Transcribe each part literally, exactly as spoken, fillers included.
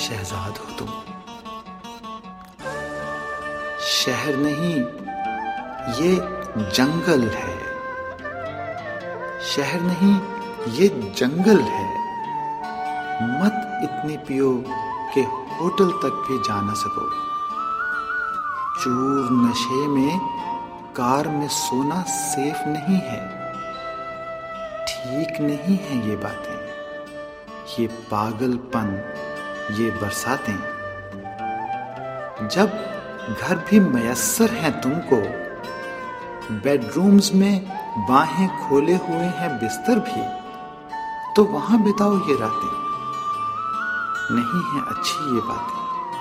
शहजाद हो तुम। शहर नहीं, ये जंगल है। शहर नहीं, ये जंगल है। मत इतनी पियो कि होटल तक भी जा न सको। चूर नशे में कार में सोना सेफ नहीं है। ठीक नहीं है ये बातें, ये पागलपन, ये बरसातें। जब घर भी मयस्सर हैं तुमको, बेडरूम्स में बाहें खोले हुए हैं बिस्तर भी, तो वहां बिताओ ये रातें। नहीं है अच्छी ये बातें।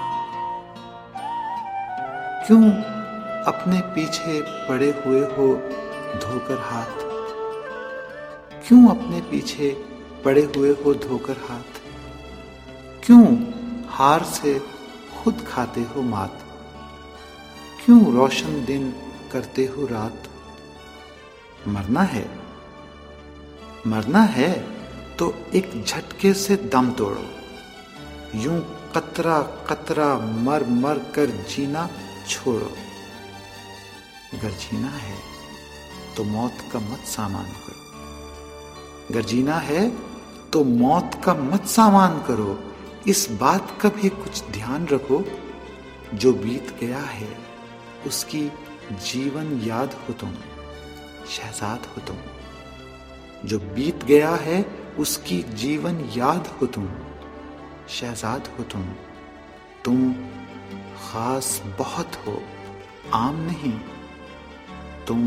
क्यों अपने पीछे पड़े हुए हो धोकर हाथ? क्यों अपने पीछे पड़े हुए हो धोकर हाथ? क्यों हार से खुद खाते हो मात? क्यों रोशन दिन करते हो रात? मरना है, मरना है तो एक झटके से दम तोड़ो। यूं कतरा कतरा मर मर कर जीना छोड़ो। अगर जीना है तो मौत का मत सामान करो। अगर जीना है तो मौत का मत सामान करो। इस बात का भी कुछ ध्यान रखो, जो बीत गया है उसकी जीवन याद हो तुम। शहजाद हो तुम। जो बीत गया है उसकी जीवन याद हो तुम। शहजाद हो तुम। तुम खास बहुत हो, आम नहीं। तुम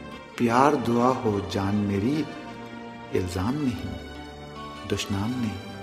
प्यार दुआ हो जान मेरी, इल्जाम नहीं, दुश्मन नहीं।